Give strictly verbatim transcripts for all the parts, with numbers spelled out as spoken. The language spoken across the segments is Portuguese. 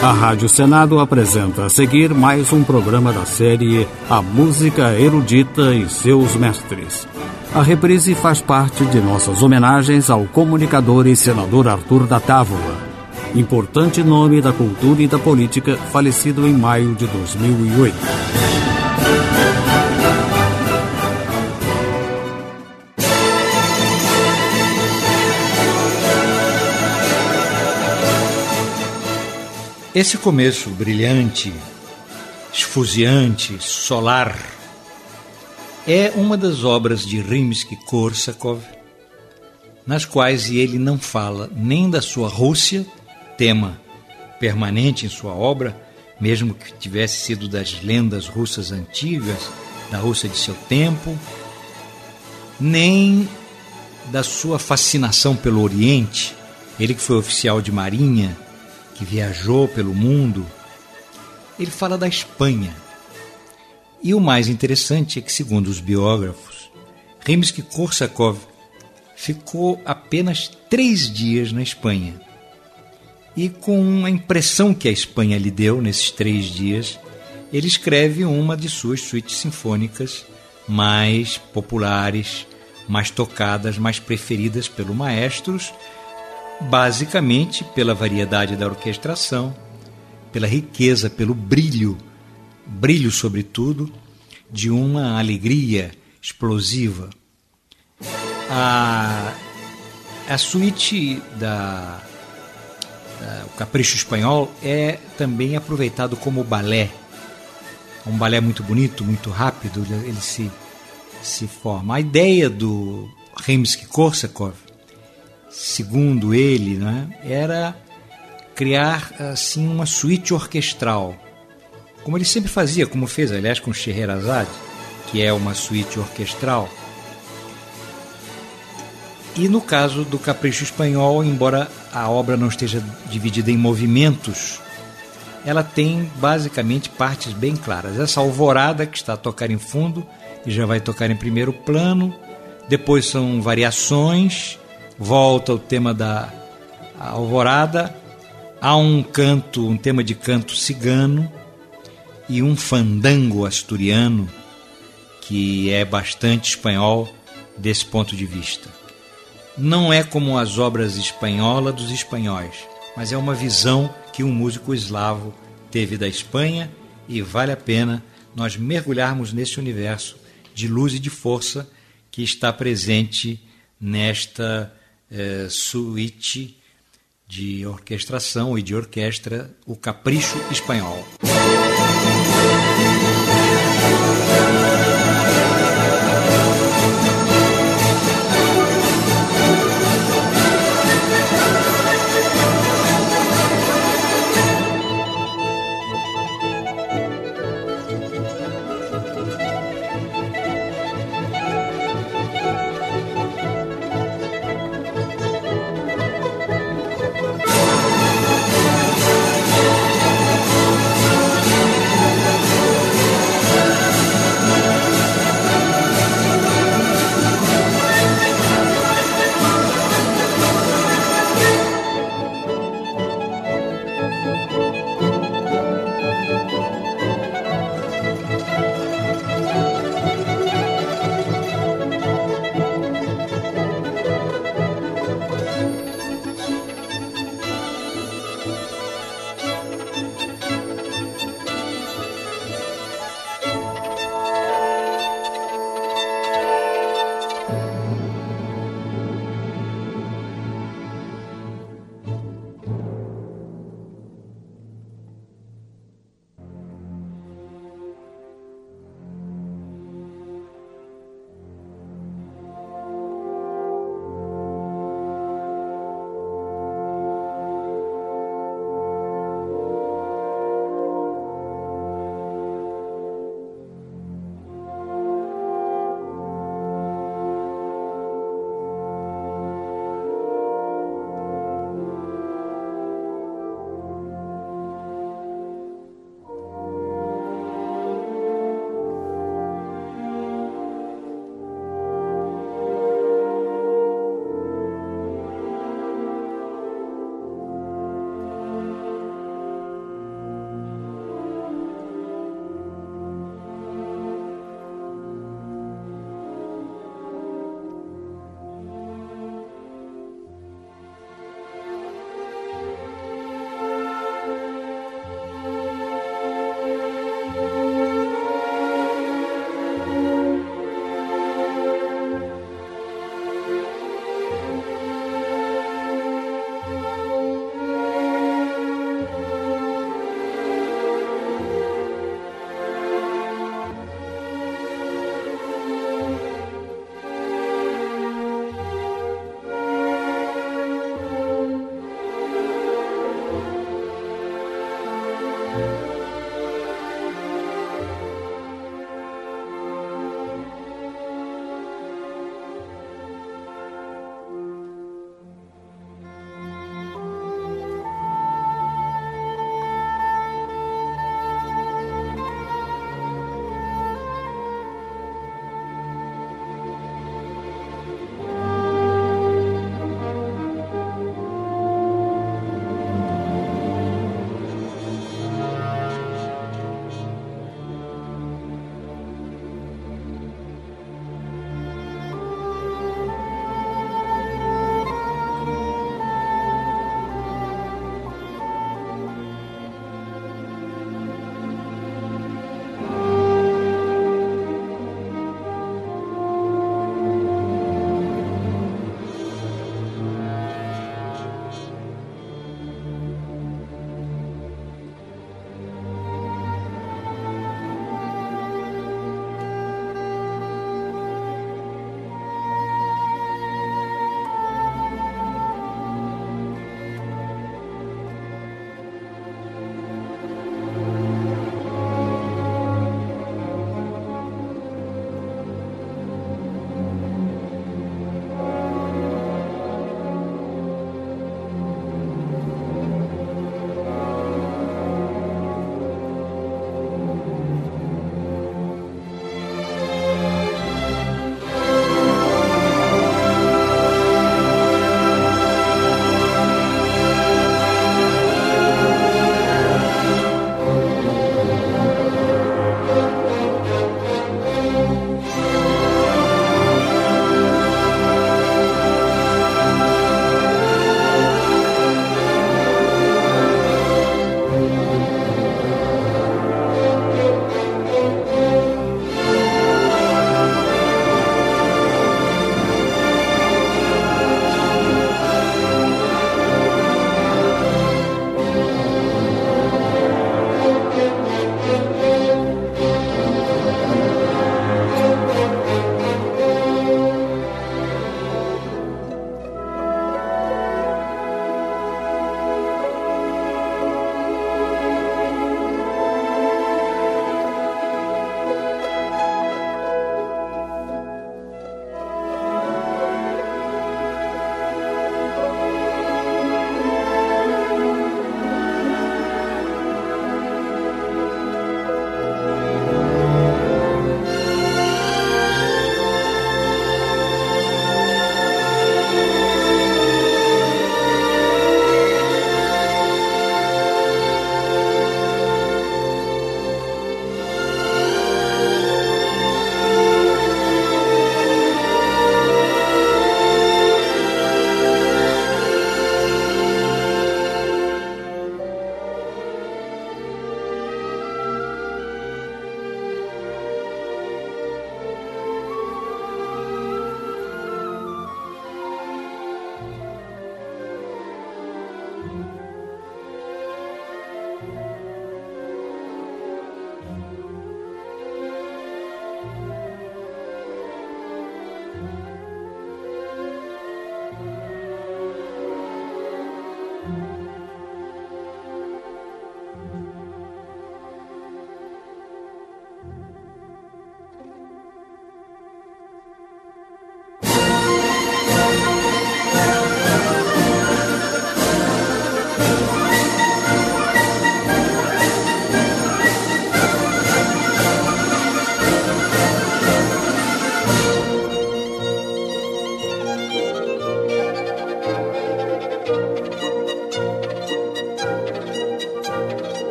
A Rádio Senado apresenta a seguir mais um programa da série A Música Erudita e Seus Mestres. A reprise faz parte de nossas homenagens ao comunicador e senador Arthur da Távola, importante nome da cultura e da política, falecido em maio de dois mil e oito. Esse começo brilhante, esfuziante, solar, é uma das obras de Rimsky-Korsakov, nas quais ele não fala nem da sua Rússia, tema permanente em sua obra, mesmo que tivesse sido das lendas russas antigas, da Rússia de seu tempo, nem da sua fascinação pelo Oriente, ele que foi oficial de marinha, que viajou pelo mundo. Ele fala da Espanha. E o mais interessante é que, segundo os biógrafos, Rimsky-Korsakov ficou apenas três dias na Espanha. E com a impressão que a Espanha lhe deu nesses três dias, ele escreve uma de suas suítes sinfônicas mais populares, mais tocadas, mais preferidas pelo maestros, basicamente pela variedade da orquestração, pela riqueza, pelo brilho, brilho sobretudo, de uma alegria explosiva. A, a suíte da, da o Capricho Espanhol é também aproveitado como balé. Um balé muito bonito, muito rápido, ele se, se forma. A ideia do Rimsky-Korsakov, segundo ele, né, era criar assim uma suíte orquestral, como ele sempre fazia, como fez, aliás, com Scheherazade, que é uma suíte orquestral. E no caso do Capricho Espanhol, embora a obra não esteja dividida em movimentos, ela tem basicamente partes bem claras. Essa alvorada que está a tocar em fundo e já vai tocar em primeiro plano, depois são variações, volta o tema da alvorada, há um canto, um tema de canto cigano e um fandango asturiano que é bastante espanhol desse ponto de vista. Não é como as obras espanholas dos espanhóis, mas é uma visão que um músico eslavo teve da Espanha e vale a pena nós mergulharmos nesse universo de luz e de força que está presente nesta É, suíte de orquestração e de orquestra, o Capricho Espanhol.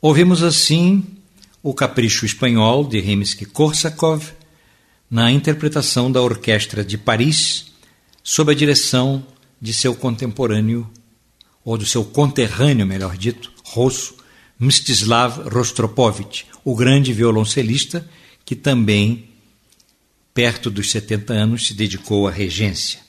Ouvimos assim o Capricho Espanhol de Rimsky-Korsakov na interpretação da Orquestra de Paris sob a direção de seu contemporâneo, ou do seu conterrâneo, melhor dito, russo, Mstislav Rostropovich, o grande violoncelista que também, perto dos setenta anos, se dedicou à regência.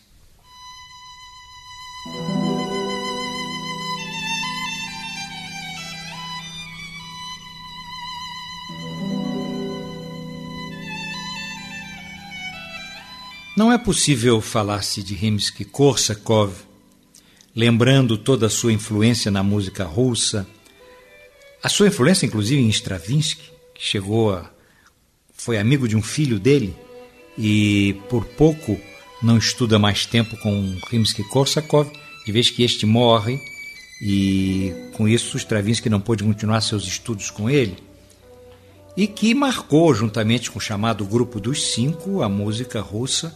Não é possível falar-se de Rimsky-Korsakov, lembrando toda a sua influência na música russa, a sua influência inclusive em Stravinsky, que chegou a, foi amigo de um filho dele e por pouco não estuda mais tempo com Rimsky-Korsakov, de vez que este morre e com isso Stravinsky não pôde continuar seus estudos com ele, e que marcou, juntamente com o chamado Grupo dos Cinco, a música russa,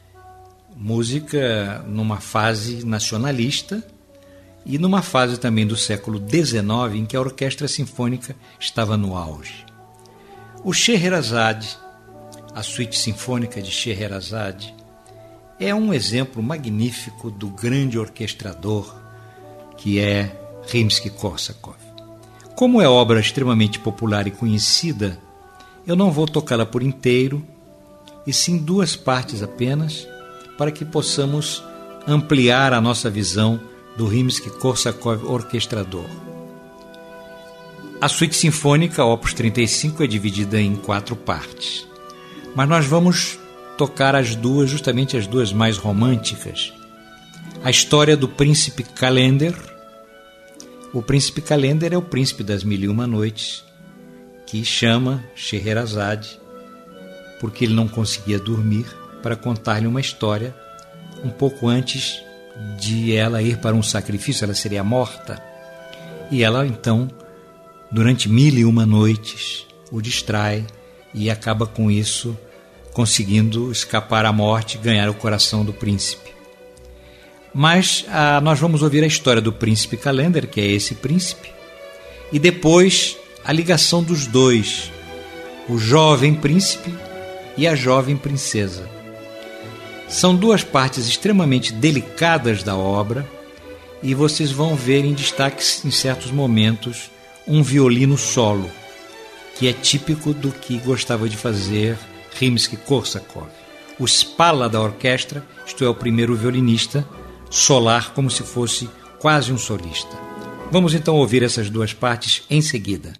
música numa fase nacionalista e numa fase também do século dezenove em que a orquestra sinfônica estava no auge. O Scheherazade, a suíte sinfônica de Scheherazade, é um exemplo magnífico do grande orquestrador que é Rimsky-Korsakov. Como é obra extremamente popular e conhecida, eu não vou tocá-la por inteiro, e sim duas partes apenas, para que possamos ampliar a nossa visão do Rimsky-Korsakov orquestrador. A suíte sinfônica, opus trinta e cinco, é dividida em quatro partes, mas nós vamos tocar as duas, justamente as duas mais românticas. A história do príncipe Kalender. O príncipe Kalender é o príncipe das Mil e Uma Noites, que chama Scheherazade porque ele não conseguia dormir, para contar-lhe uma história um pouco antes de ela ir para um sacrifício. Ela seria morta, e ela então, durante mil e uma noites, o distrai e acaba com isso conseguindo escapar à morte e ganhar o coração do príncipe. Mas ah, nós vamos ouvir a história do príncipe Kalender, que é esse príncipe, e depois a ligação dos dois, o jovem príncipe e a jovem princesa. São duas partes extremamente delicadas da obra, e vocês vão ver em destaque em certos momentos um violino solo, que é típico do que gostava de fazer Rimsky-Korsakov. O Spala da orquestra, isto é, o primeiro violinista, solar como se fosse quase um solista. Vamos então ouvir essas duas partes em seguida.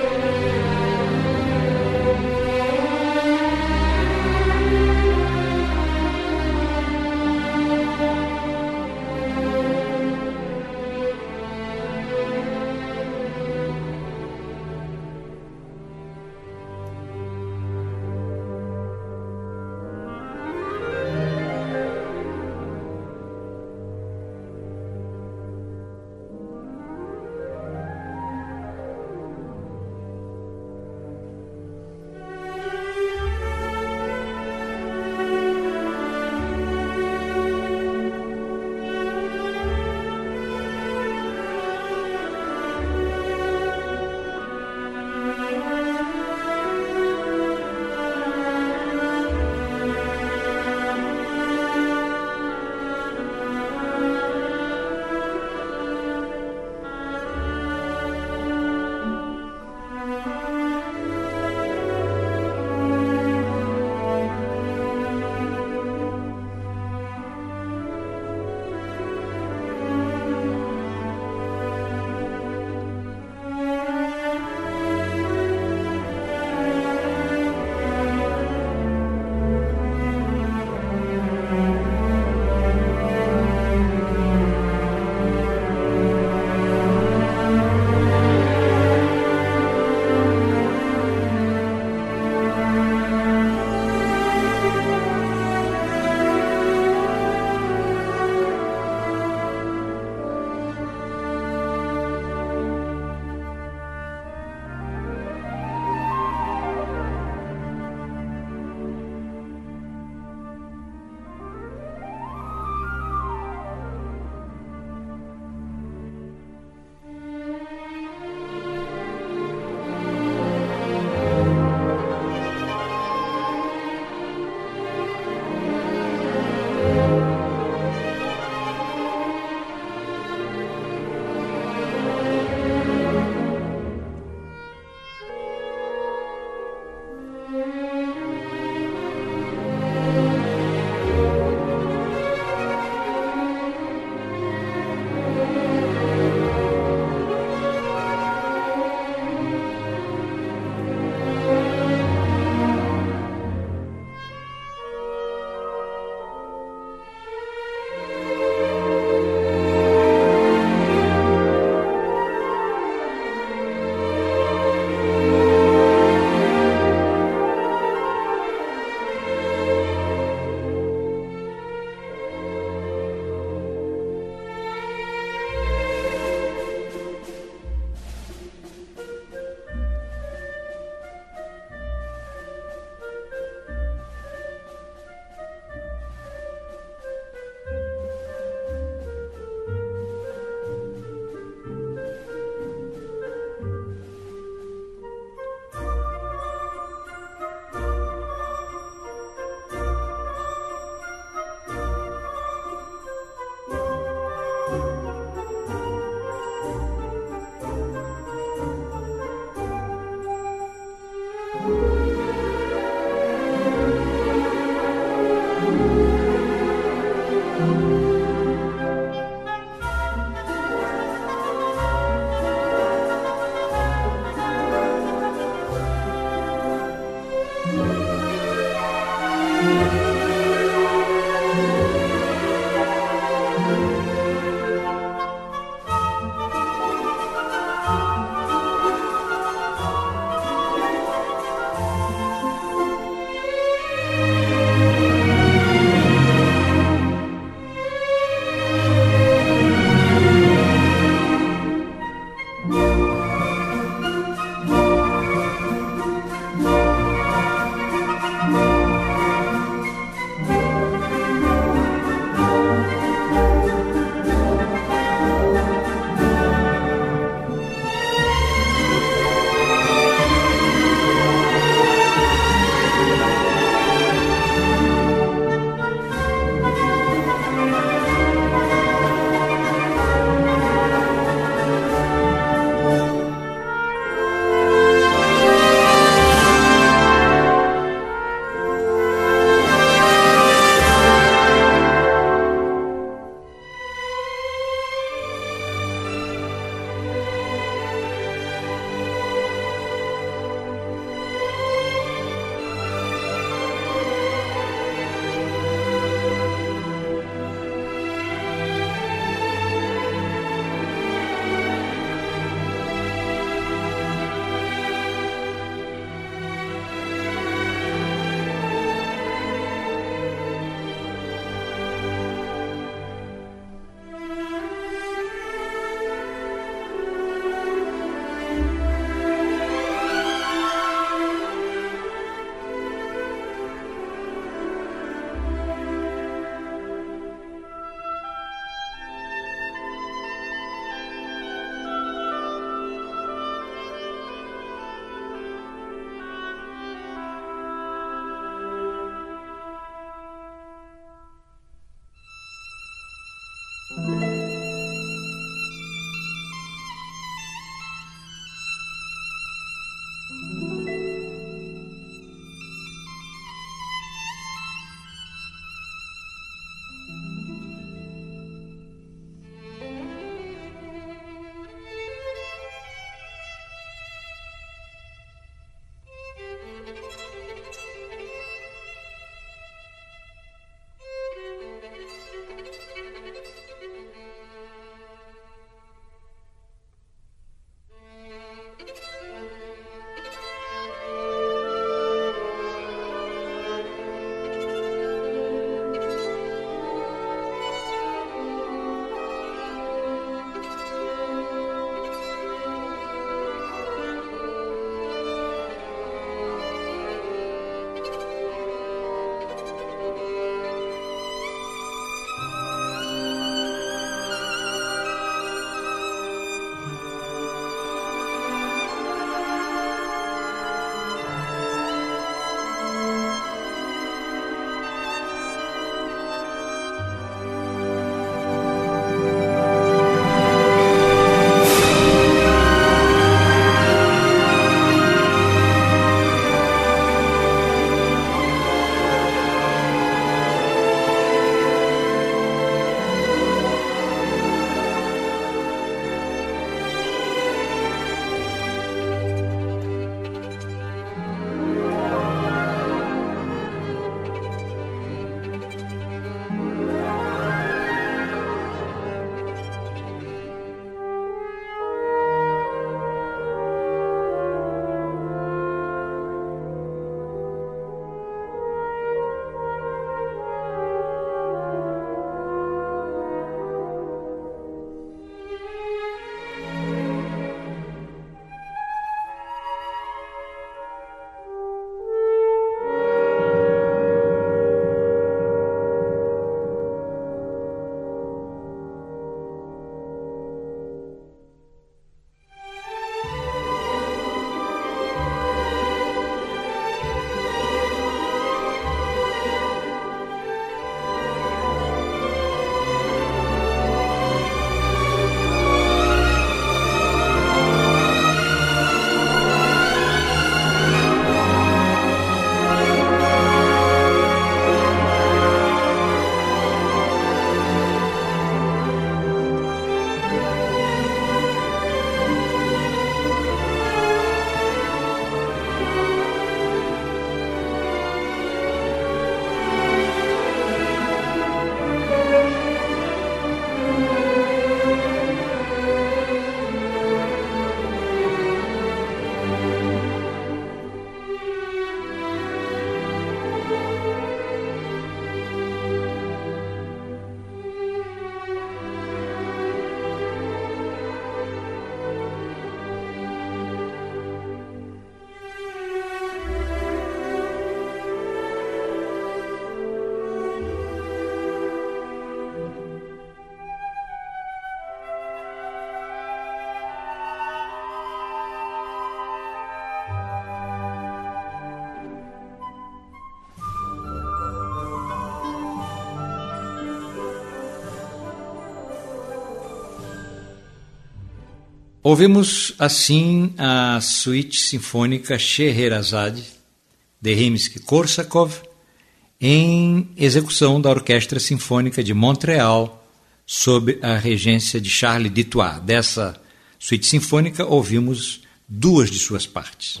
Ouvimos assim a Suíte Sinfônica Scheherazade de Rimsky-Korsakov em execução da Orquestra Sinfônica de Montreal sob a regência de Charles Ditois. Dessa Suíte Sinfônica ouvimos duas de suas partes.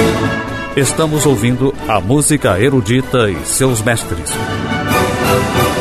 Estamos ouvindo a música erudita e seus mestres.